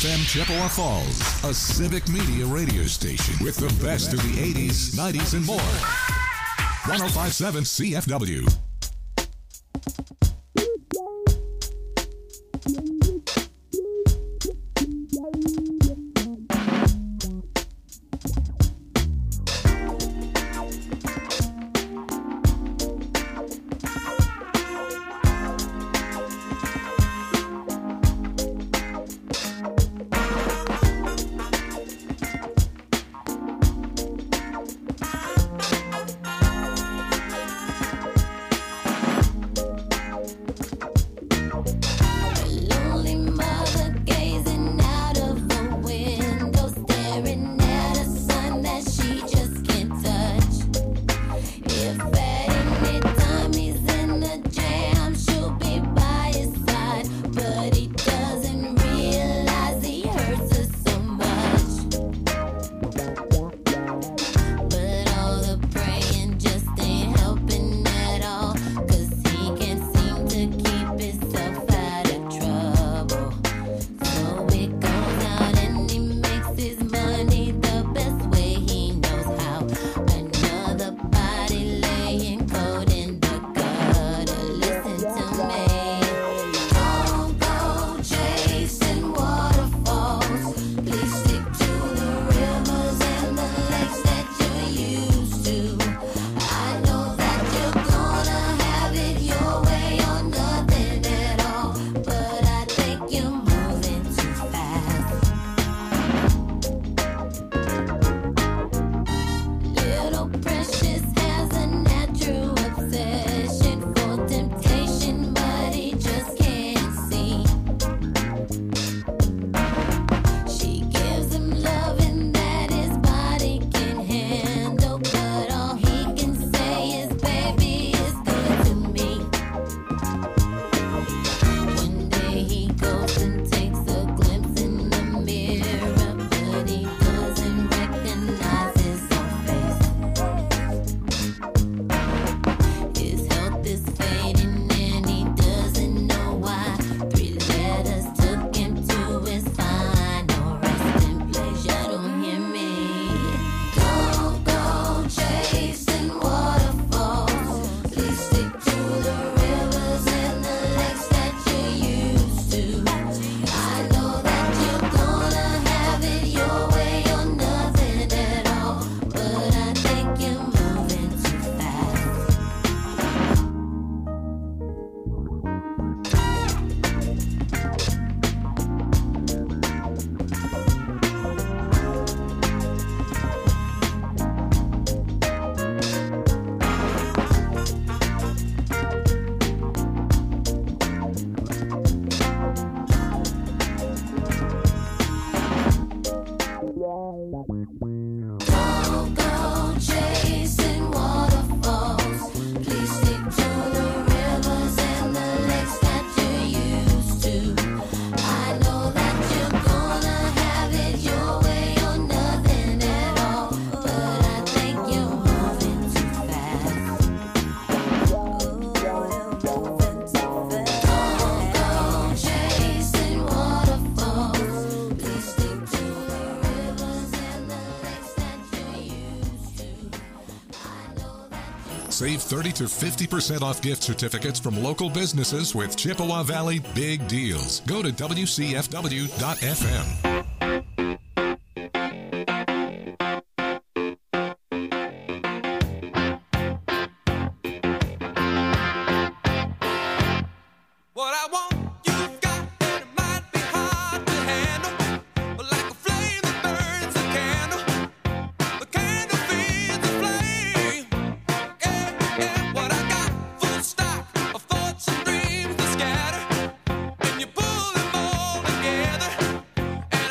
FM Chippewa Falls, a civic media radio station with the best of the 80s, 90s, and more. 105.7 CFW. Save 30 to 50% off gift certificates from local businesses with Chippewa Valley Big Deals. Go to WCFW.FM. Together, and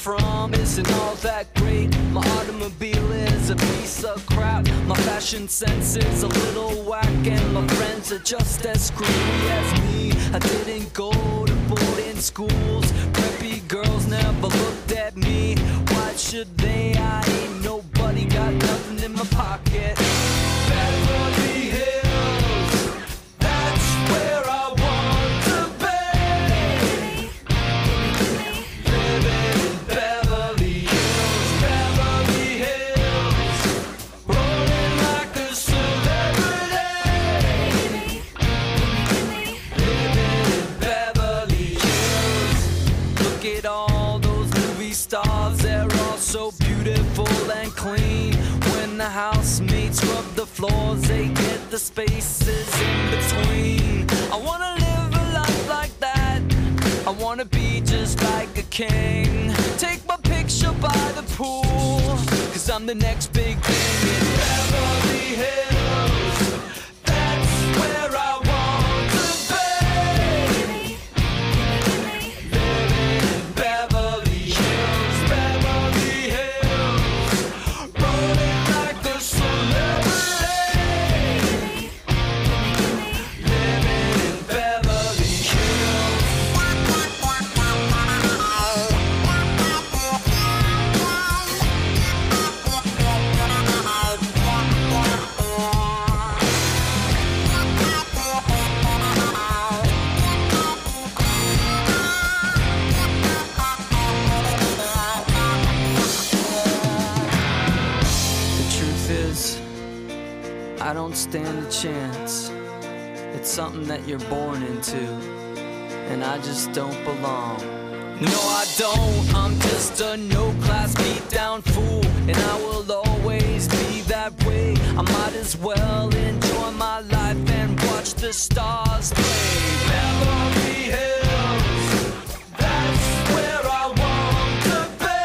from isn't all that great. My automobile is a piece of crap. My fashion sense is a little whack, and my friends are just as screwy as me. I didn't go to boarding schools. Preppy girls never looked at me. Why should they? I ain't nobody, got nothing in my pocket. Beverly Hills, that's where I want to be. Living in Beverly Hills, Beverly Hills, rolling like a celebrity. Living in Beverly Hills. Look at all those movie stars, they're all so beautiful and clean. When the housemates rub the floors, they get the spaces in between. I wanna live a life like that. I wanna be just like a king. Take my picture by the pool, 'cause I'm the next big thing in Beverly Hills. That's where I want to be. Living in Beverly Hills, Beverly Hills, rolling like a celebrity. Living in Beverly Hills. The truth is, I don't stand a chance. It's something that you're born into, and I just don't belong. No, I don't. I'm just a no-class beat-down fool, and I will always be that way. I might as well enjoy my life and watch the stars play. Beverly Hills, that's where I want to be.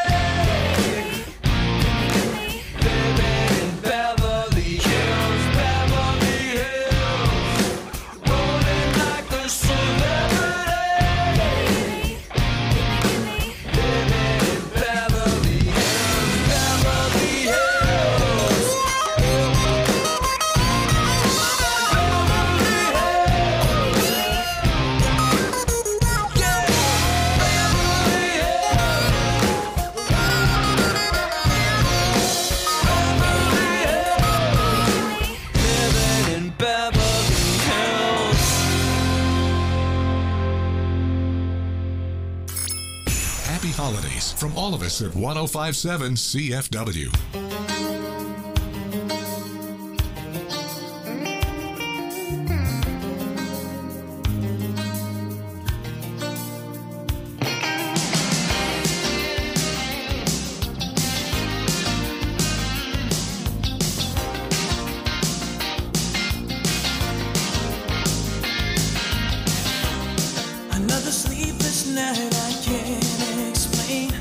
Living in Beverly Hills, Beverly Hills, rolling like a celebrity. Living in Beverly Hills, Beverly Hills. Living in Beverly Hills. Happy holidays from all of us at 1057 CFW. Another sleepless night I can't explain.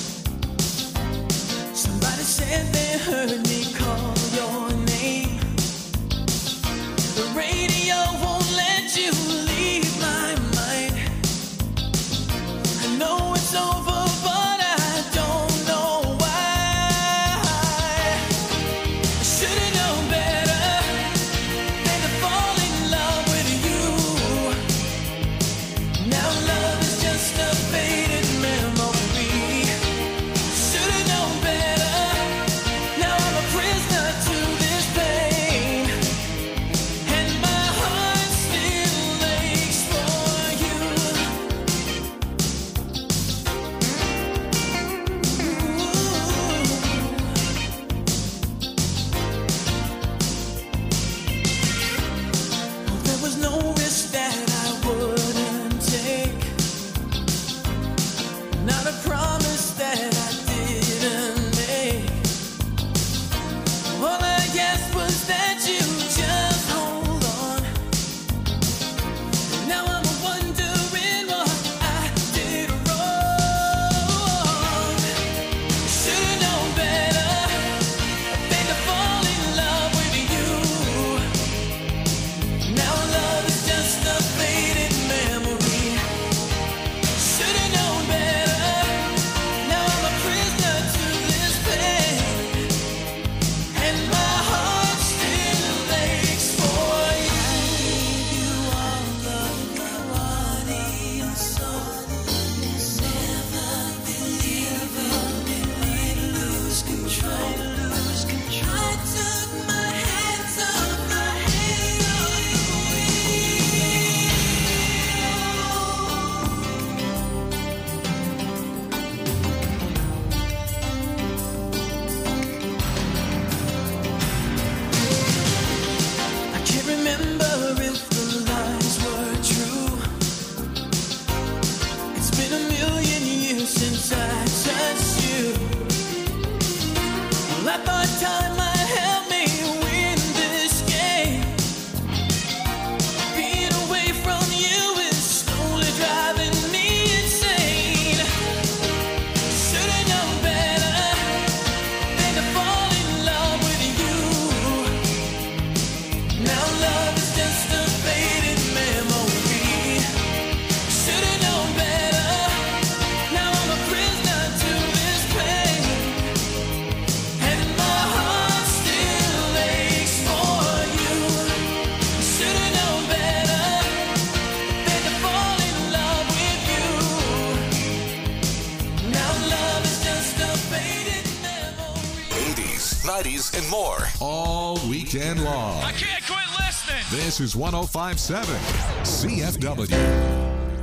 Somebody said they heard me call your name. The radio won't let you leave my mind. I know it's over, but I don't know why. I should've known better than to fall in love with you. Now love is just a faded memory. Should've known better. Now I'm a prisoner to this pain, and my heart still aches for you. 90s, and more. All weekend long. I can't quit listening. This is 105.7 CFW.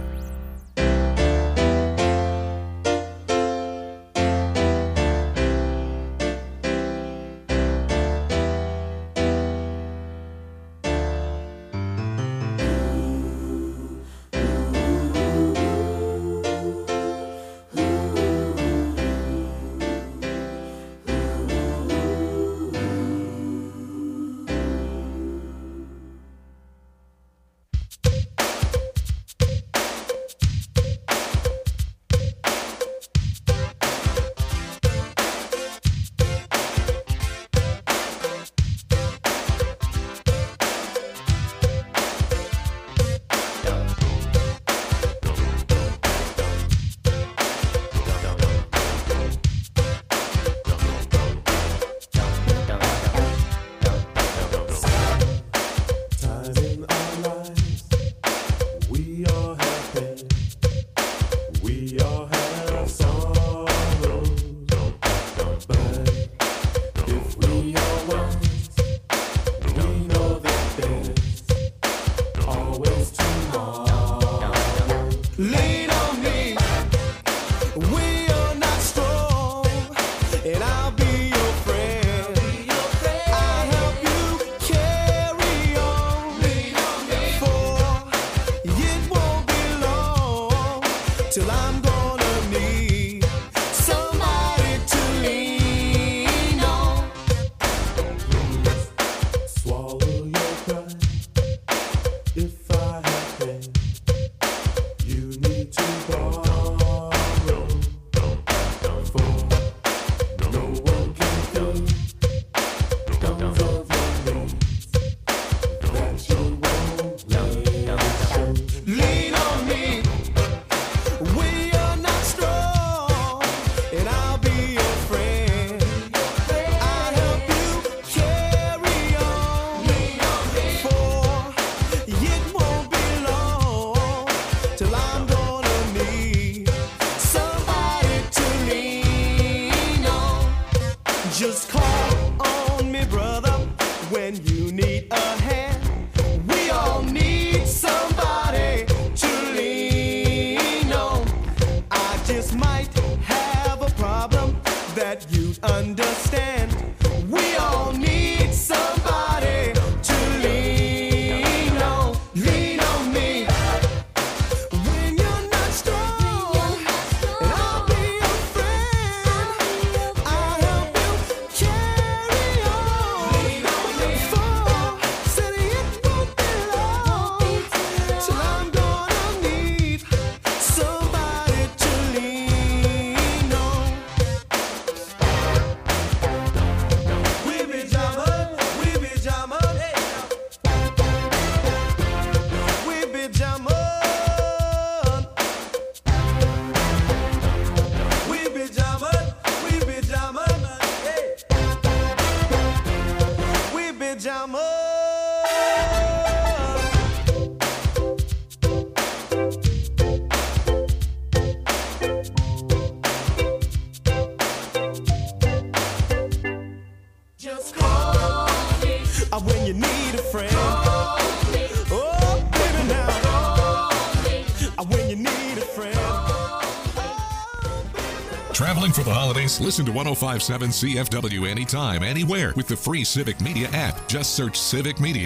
Traveling for the holidays? Listen to 105.7 CFW anytime, anywhere with the free Civic Media app. Just search Civic Media,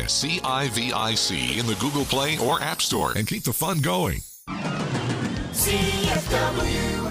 CIVIC, in the Google Play or App Store and keep the fun going. CFW.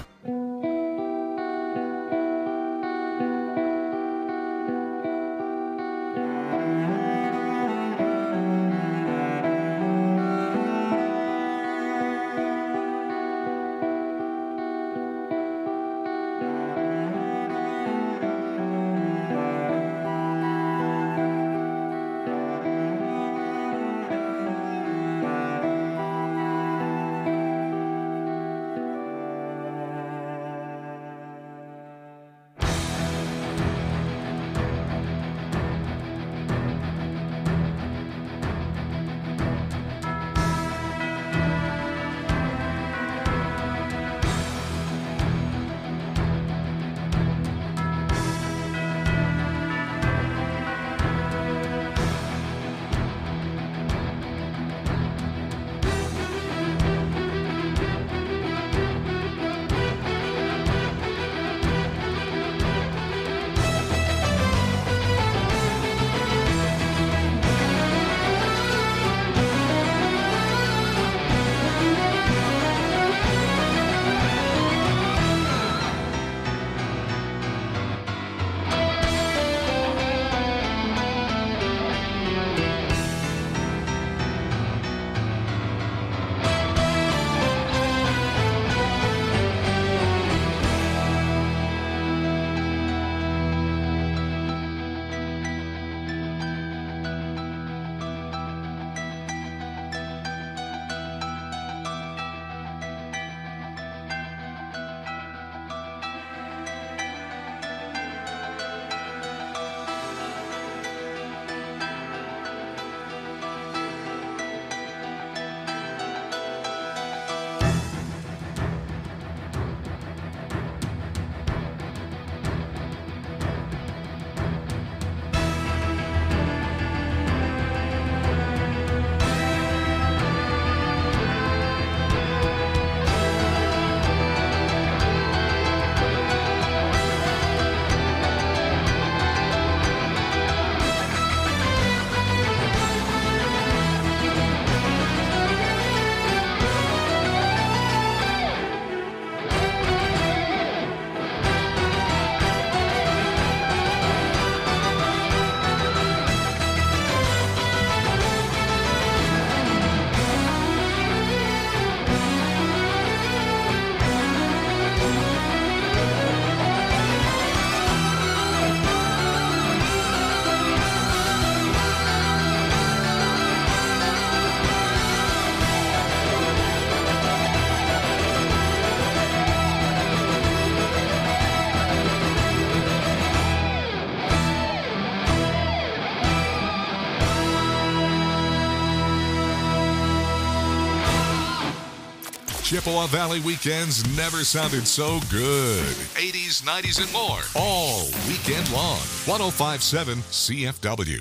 Chippewa Valley weekends never sounded so good. 80s, 90s, and more. All weekend long. 105.7 CFW.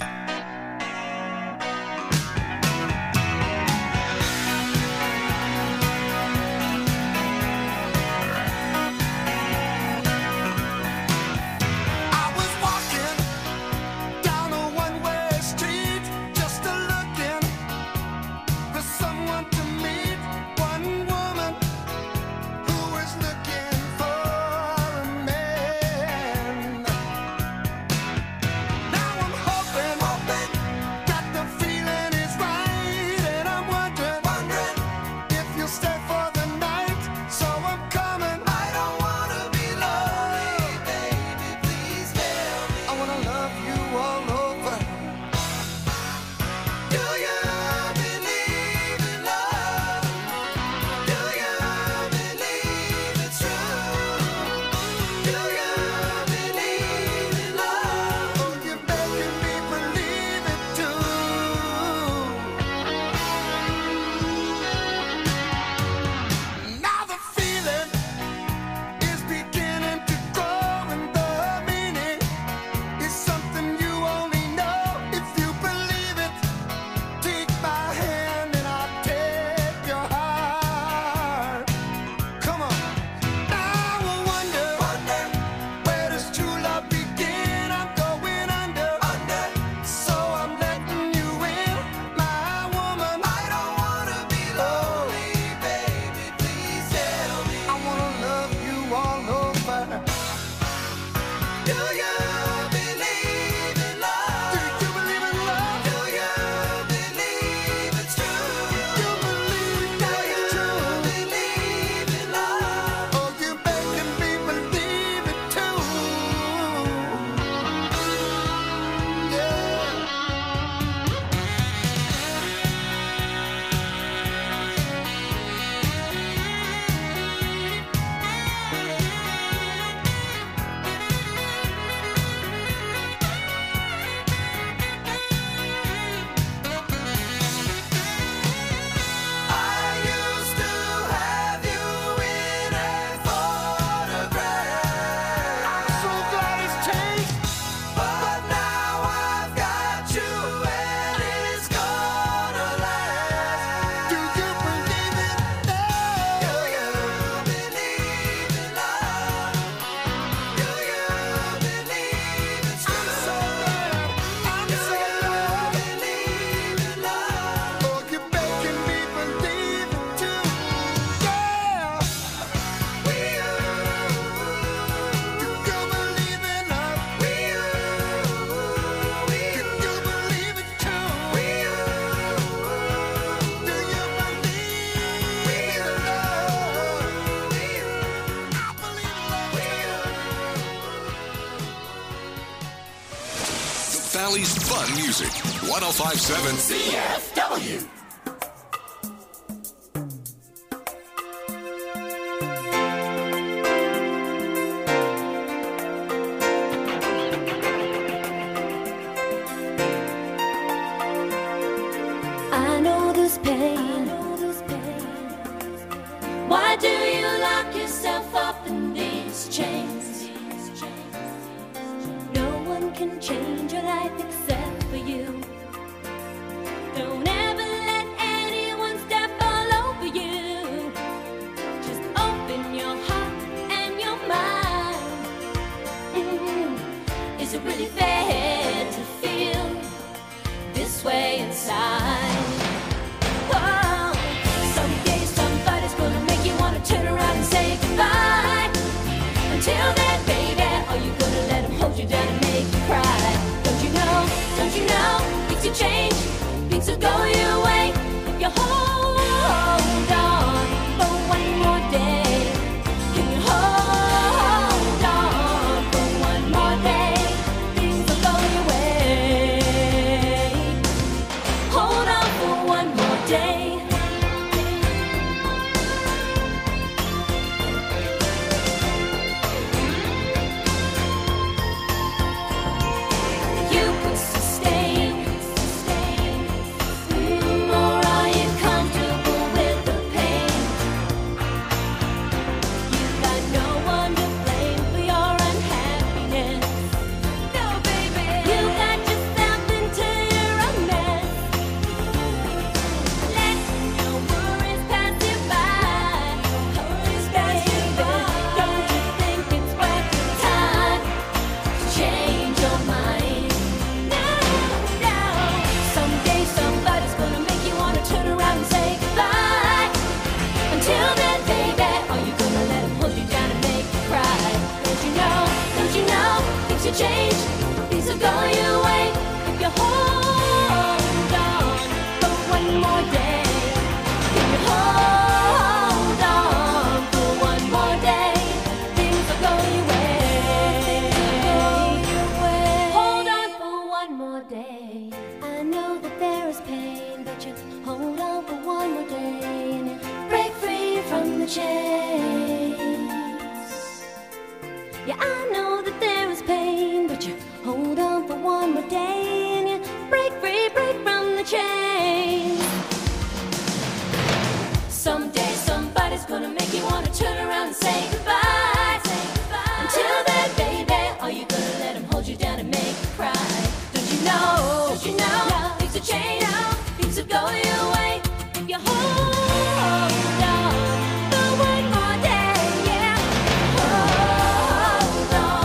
Valley's fun music. 105.7 CFW. I know this pain. Why do you lock yourself up in these chains? No one can change your life except for you. Don't ever let chase. Yeah, I know that there is pain, but you hold on for one more day and you break free, break from the chains. Someday somebody's gonna make you wanna turn around and say goodbye. Until then, baby, are you gonna let him hold you down and make you cry? Don't you know, things will change, things will go your way if you hold on for one more day, yeah. Hold on.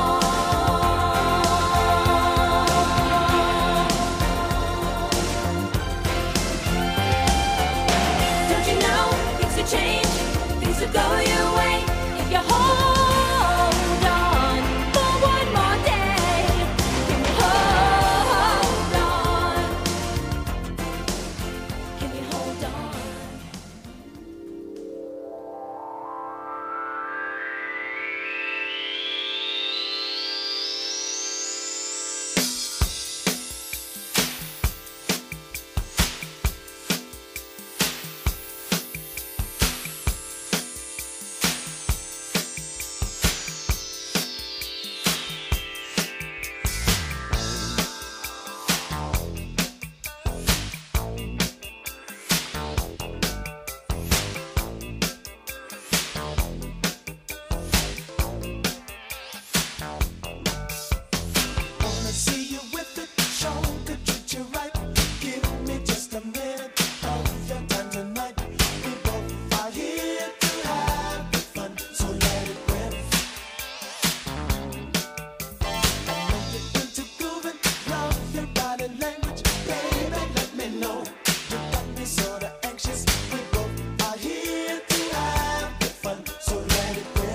Don't you know, things will change, things will go your way if you hold on for one more day. Can you hold on? Can you hold on? Wanna see you with it, show could treat you right. Give me just a minute of your time tonight. We both are here to have the fun, so let it rip. I know you're into grooving, love your body language, baby. Let me know you got me sorta anxious. We both are here to have the fun, so let it rip.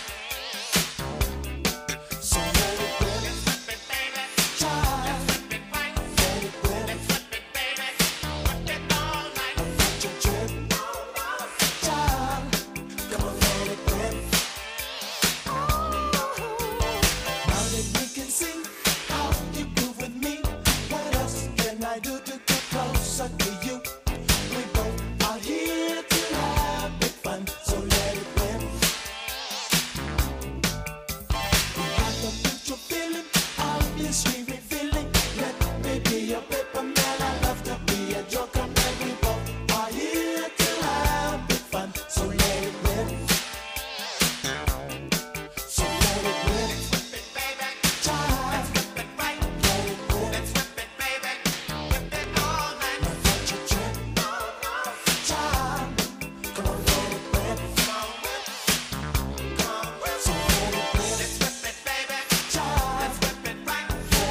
So let it rip. Child, let it rip. About your trip. Child, come on, let it rip. Now that we can see how you groove with me, what else can I do to get closer to you? We both are here to have big fun, so let it rip. We have the mutual feeling, obviously revealing. Let me be your paper man, I love to be a joker man. We both are here to have big fun, so let it rip. So let it rip. Child, let it rip. Now that you trip. Child, come on, let it rip. So let it rip. Child, let it rip. Now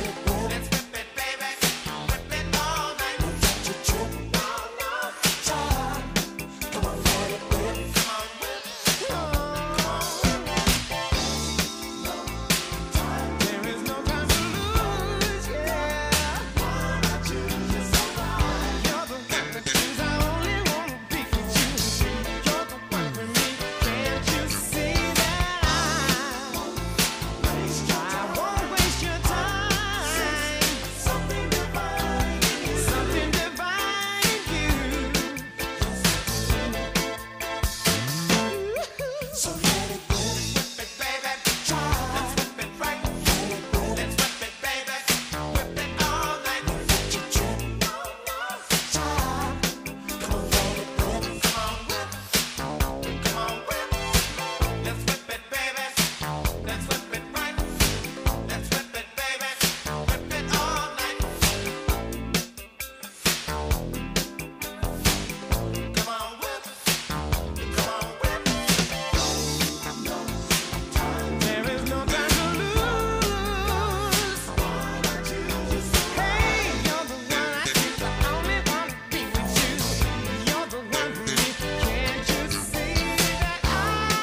that you trip. Child, come on, let it rip. There is no time to lose, yeah. Wanna choose yourself right. You're the one to choose. I only wanna be with you. You're the one for me. Can't you see that I won't waste your time? Something divine in you. Something divine in you. So let it rip. Child, let it rip. Let you trip. Child, come on, let it rip. There is no time to lose. Hey, you're the one I choose. I only wanna be with you. You're the one for me. Can't you see that I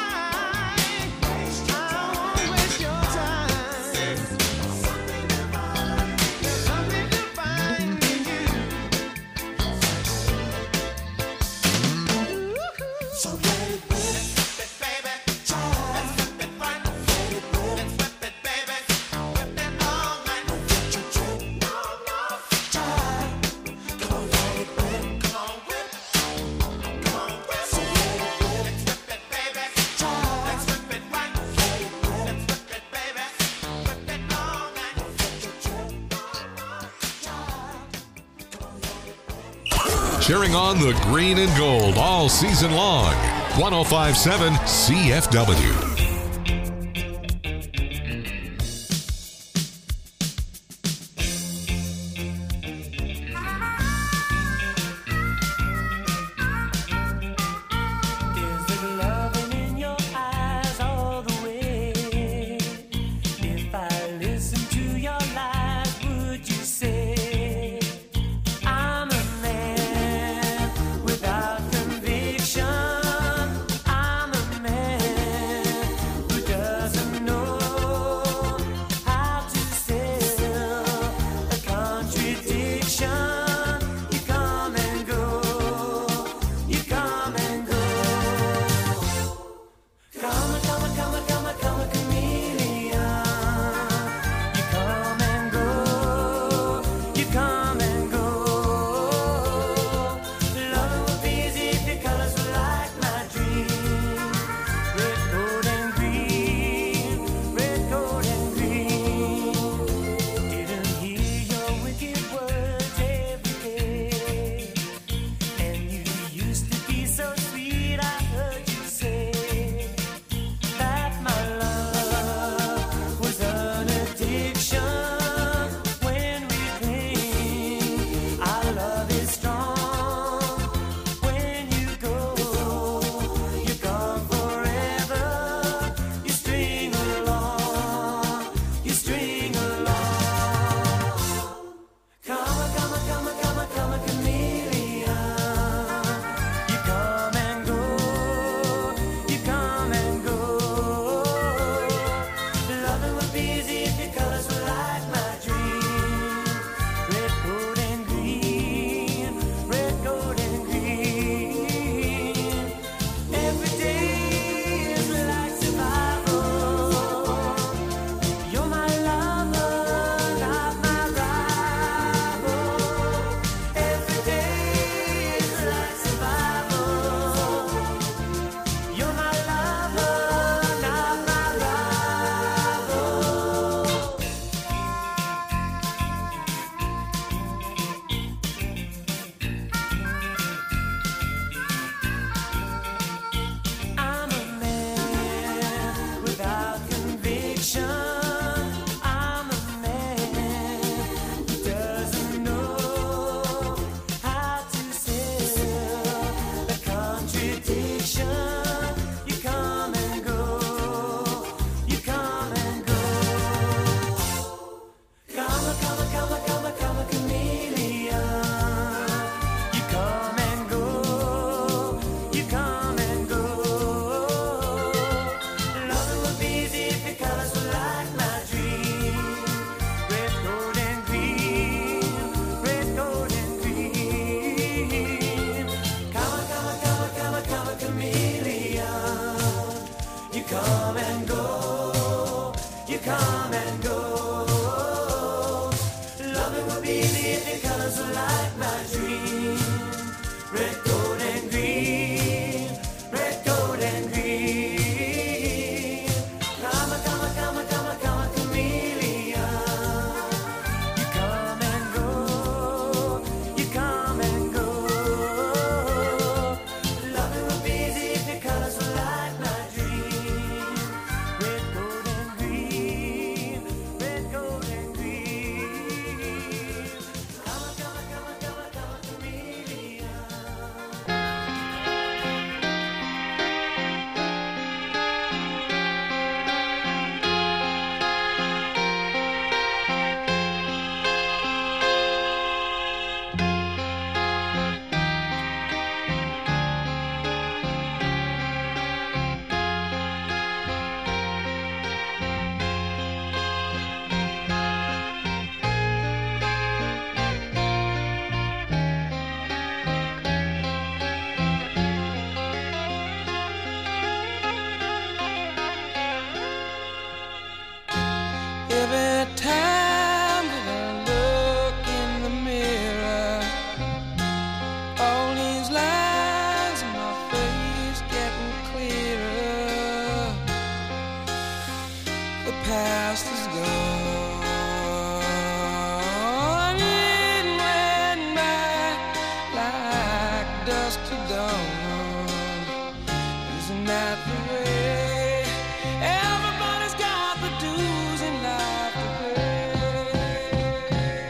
won't waste your time? There's something divine in you. So let it rip. Child, let it rip. Now that you trip. Child, come on, let it rip. So let it rip. cheering on the green and gold all season long. 105.7 CFW. Chameleon. dusk to dawn. Isn't that the way? Everybody's got the dues in life to pay.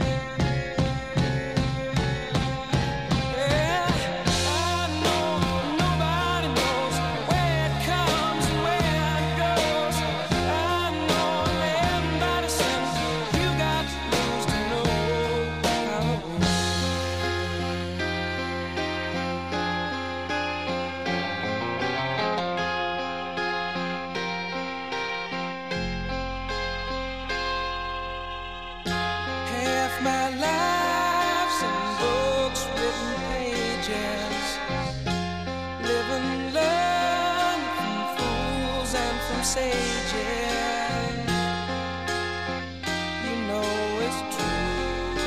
Yeah, I know nobody knows where it comes and where it goes. I know everybody says you got to lose to know how it goes. Half my life's in books, written pages. Live and learn from fools and from sages. You know it's true.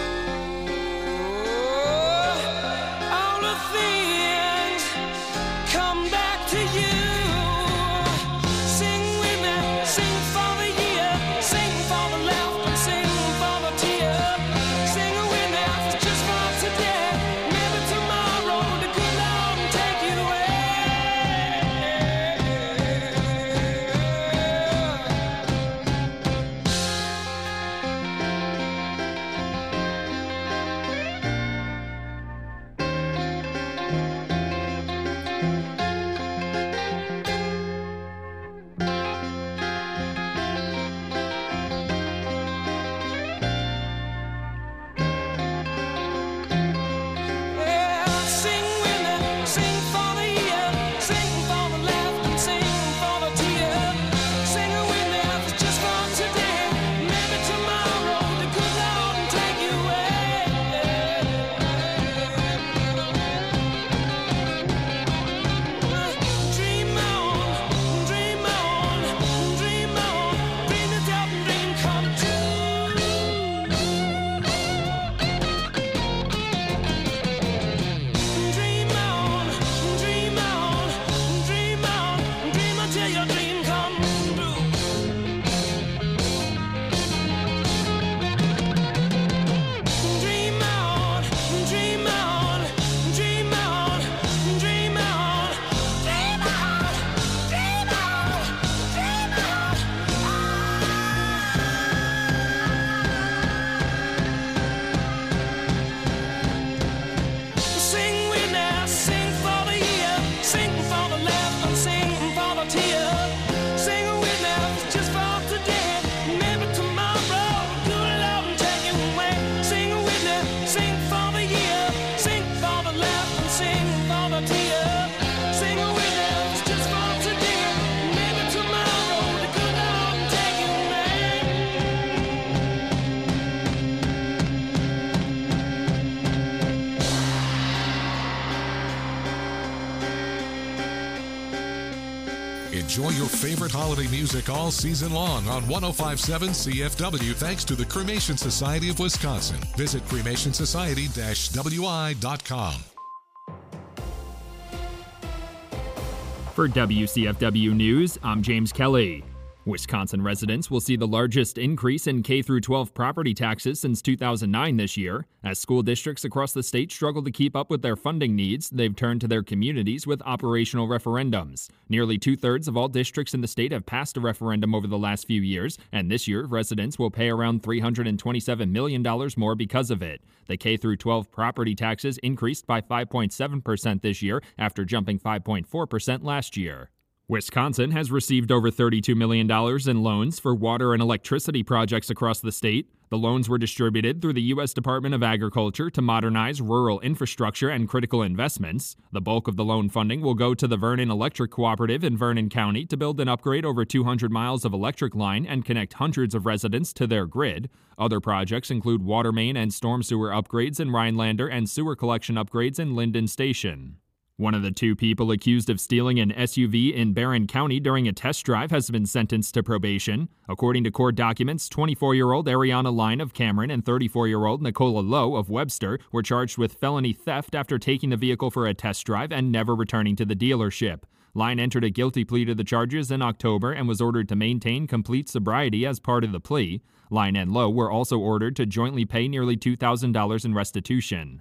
All the things come back to you. Sing with me, sing for the year, sing for the laughter, sing for the tear. Sing with me, just for today. Maybe tomorrow the good Lord will take you away. Yeah, sing with me, sing for the year, sing for the laughter, sing for the tear. Sing with me, just for today. Maybe tomorrow the good Lord will take you away. Dream on, dream on, dream on, dream it up and dream come true. Dream on, dream on, dream on, dream until your dream come true. Dream on, dream on, dream on, dream on, dream on, dream on, dream on. Sing with me, sing for the year, sing for the laughter, sing for the tear. Sing with me, just for today. Maybe tomorrow, good Lord will take you away. Sing with me, sing for the year, sing for the laughter, sing for the tear. Sing with me, just for today. Maybe tomorrow, the good Lord will take you away. Enjoy your favorite holiday music all season long on 1057 CFW thanks to the Cremation Society of Wisconsin. Visit cremationsociety-wi.com. For WCFW News, I'm James Kelly. Wisconsin residents will see the largest increase in K-12 property taxes since 2009 this year. As school districts across the state struggle to keep up with their funding needs, they've turned to their communities with operational referendums. Nearly two-thirds of all districts in the state have passed a referendum over the last few years, and this year residents will pay around $327 million more because of it. The K-12 property taxes increased by 5.7% this year after jumping 5.4% last year. Wisconsin has received over $32 million in loans for water and electricity projects across the state. The loans were distributed through the U.S. Department of Agriculture to modernize rural infrastructure and critical investments. The bulk of the loan funding will go to the Vernon Electric Cooperative in Vernon County to build and upgrade over 200 miles of electric line and connect hundreds of residents to their grid. Other projects include water main and storm sewer upgrades in Rhinelander and sewer collection upgrades in Linden Station. One of the two people accused of stealing an SUV in Barron County during a test drive has been sentenced to probation. According to court documents, 24-year-old Ariana Line of Cameron and 34-year-old Nicola Lowe of Webster were charged with felony theft after taking the vehicle for a test drive and never returning to the dealership. Line entered a guilty plea to the charges in October and was ordered to maintain complete sobriety as part of the plea. Line and Lowe were also ordered to jointly pay nearly $2,000 in restitution.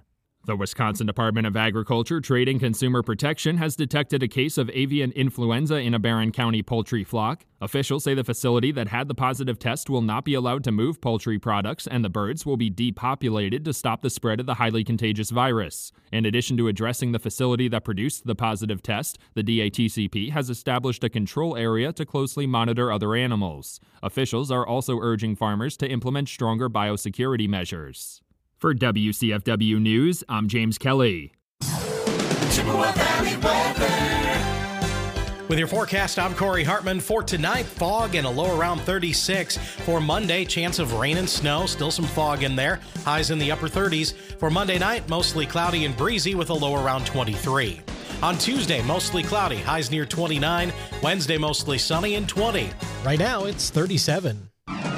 The Wisconsin Department of Agriculture, Trade and Consumer Protection has detected a case of avian influenza in a Barron County poultry flock. Officials say the facility that had the positive test will not be allowed to move poultry products, and the birds will be depopulated to stop the spread of the highly contagious virus. In addition to addressing the facility that produced the positive test, the DATCP has established a control area to closely monitor other animals. Officials are also urging farmers to implement stronger biosecurity measures. For WCFW News, I'm James Kelly. Chippewa Valley weather. With your forecast, I'm Corey Hartman. For tonight, fog and a low around 36. For Monday, chance of rain and snow. Still some fog in there. Highs in the upper 30s. For Monday night, mostly cloudy and breezy with a low around 23. On Tuesday, mostly cloudy. Highs near 29. Wednesday, mostly sunny and 20. Right now, it's 37.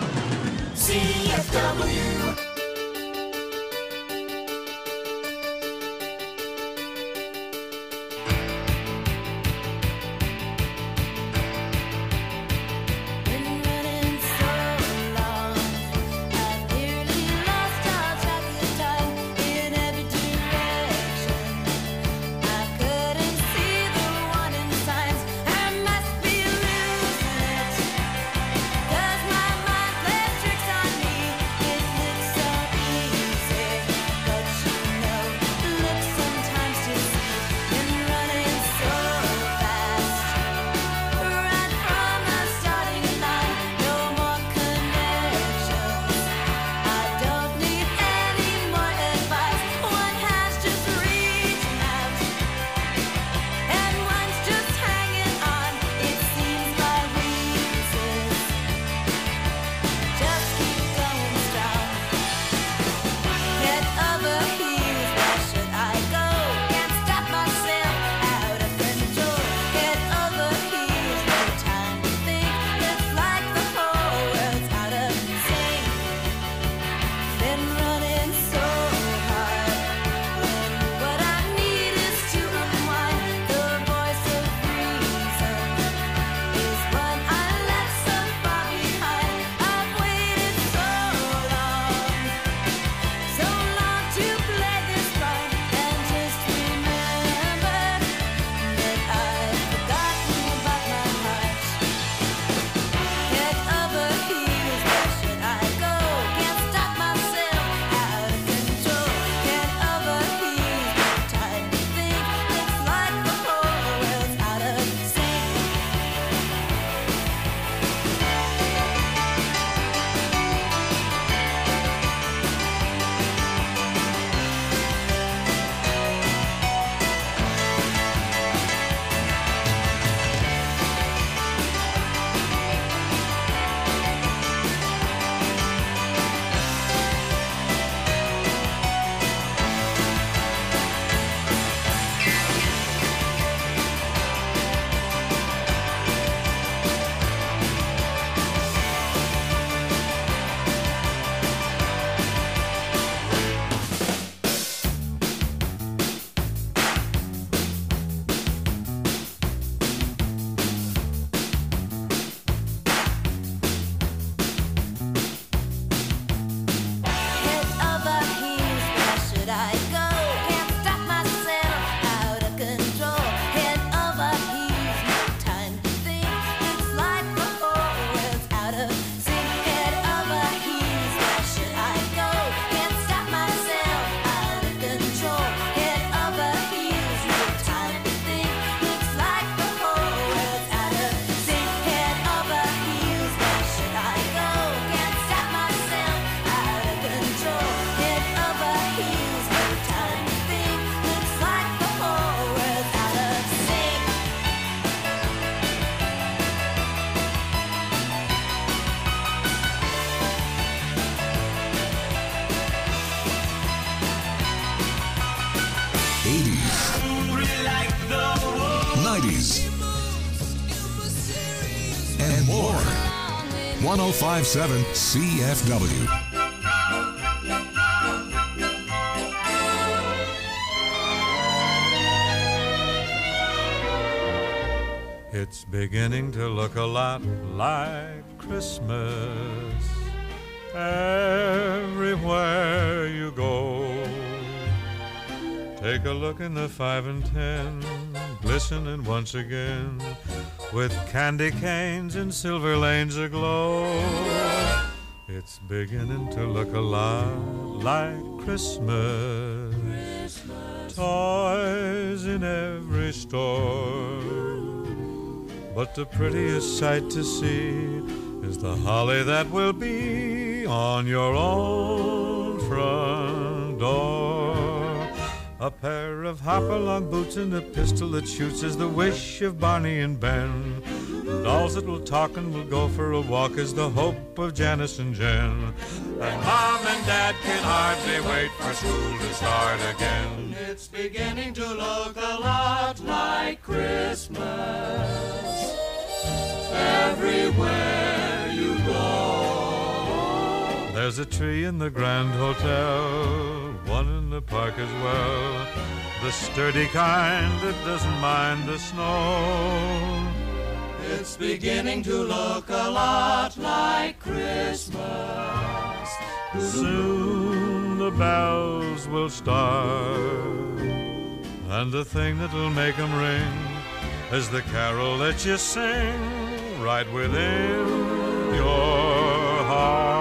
CFW. And more. 105.7 CFW. It's beginning to look a lot like Christmas everywhere you go. Take a look in the 5 and 10, glistening once again, with candy canes and silver lanes aglow. It's beginning to look a lot like Christmas. Toys in every store, but the prettiest sight to see is the holly that will be on your own front door. A pair of hop-along boots and a pistol that shoots is the wish of Barney and Ben. Dolls that will talk and will go for a walk is the hope of Janice and Jen. And Mom and Dad can hardly wait for school to start again. It's beginning to look a lot like Christmas everywhere you go. There's a tree in the Grand Hotel, one in the park as well, the sturdy kind that doesn't mind the snow. It's beginning to look a lot like Christmas. Soon the bells will start, and the thing that'll make them ring is the carol that you sing right within your heart.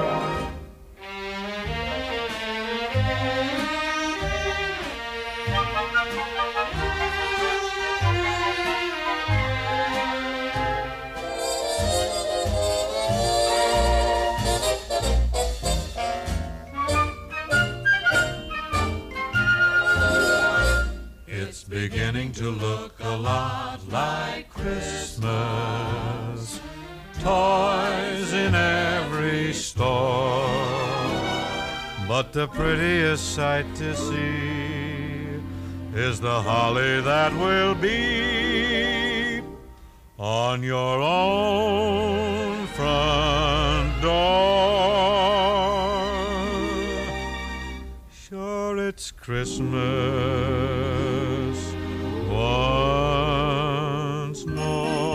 Beginning to look a lot like Christmas. Toys in every store, but the prettiest sight to see is the holly that will be on your own front door. Sure, it's Christmas once more.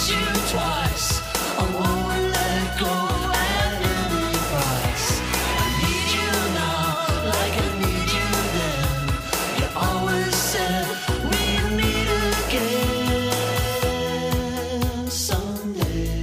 you twice. I won't let go at any price. I need you now, like I need you then. You always said we'd meet again someday.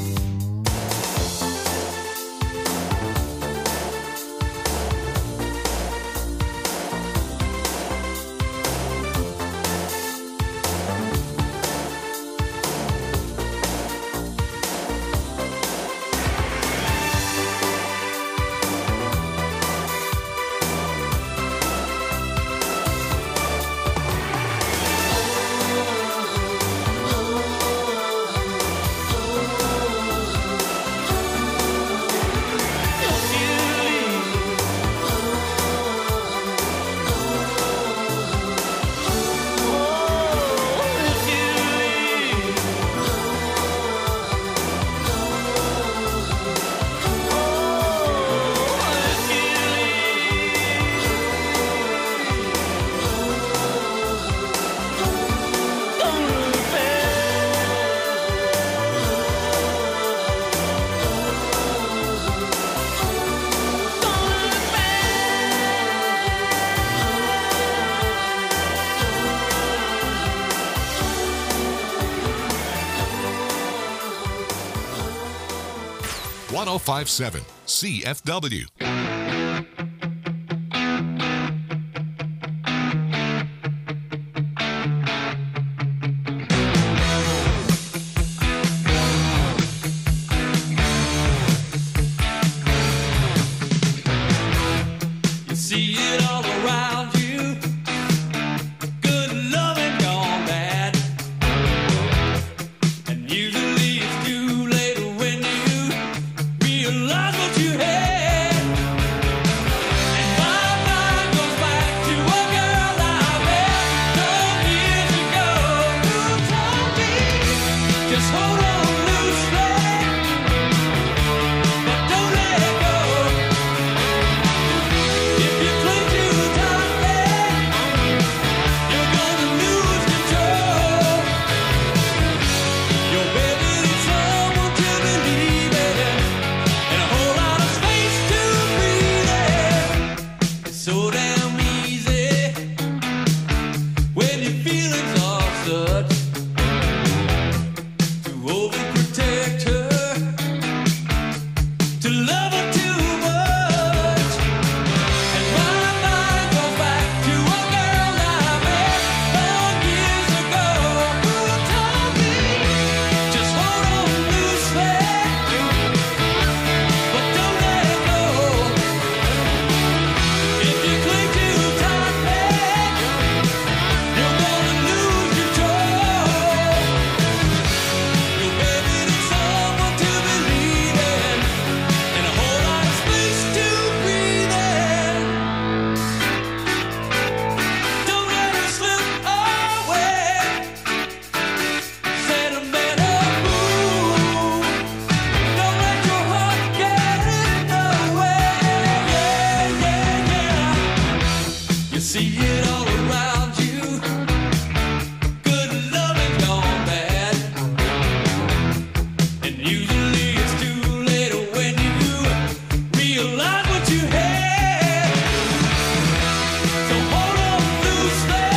.1057 CFW. You see it all around you. Good loving gone bad. And usually it's too late when you realize what you had. And my mind goes back to a girl I met some years ago who told me, just hold on loosely, but don't let go. If you cling too tightly, you're gonna lose control. Your baby needs someone to believe in, and a whole lot of space to breathe in. It's so damn easy when your feelings are such to overprotect her, to love her too much. And my mind goes back to a girl I met long years ago who told me, just hold on loosely, but don't let go. If you cling too tightly, you're gonna lose control. Your baby needs someone to believe in, and a whole lot of space to breathe in. Don't let her slip away. Sentimental fool. Don't let your heart get in the way. Yeah, yeah, yeah. You see it all around you. Good loving gone bad. And usually it's too late when you realize what you had. So hold on loosely,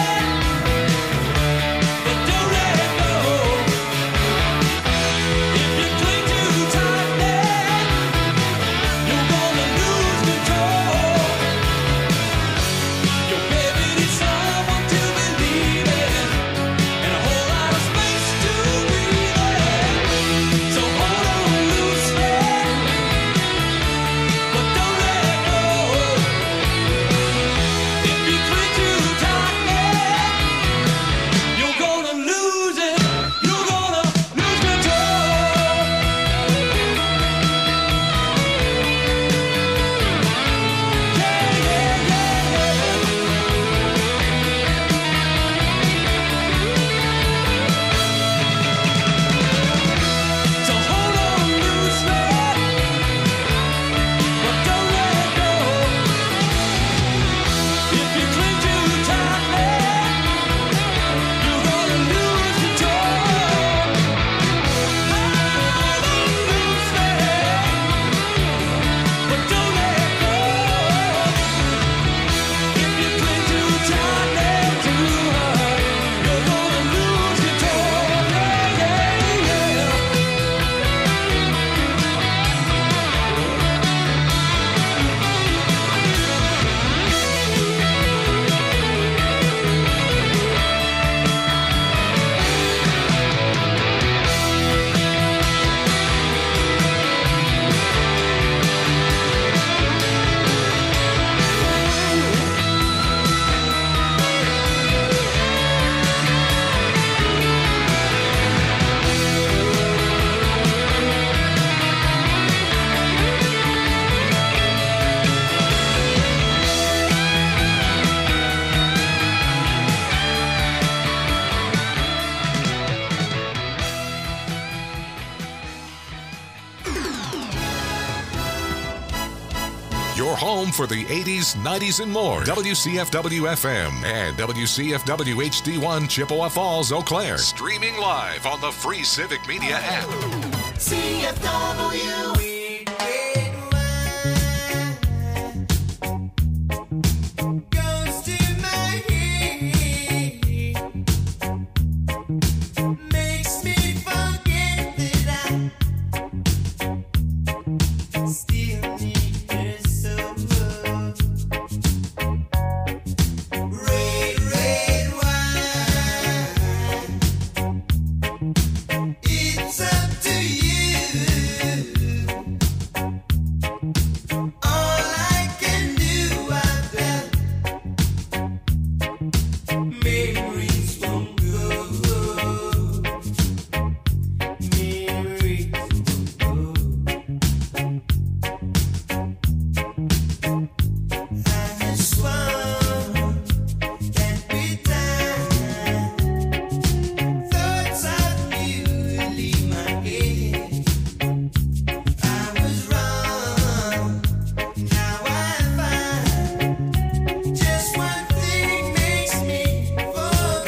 but don't let go. If you cling too tightly, you're gonna lose control. Your baby home for the 80s, 90s, and more. WCFW-FM and WCFW HD1 Chippewa Falls, Eau Claire. Streaming live on the free Civic Media app. CFW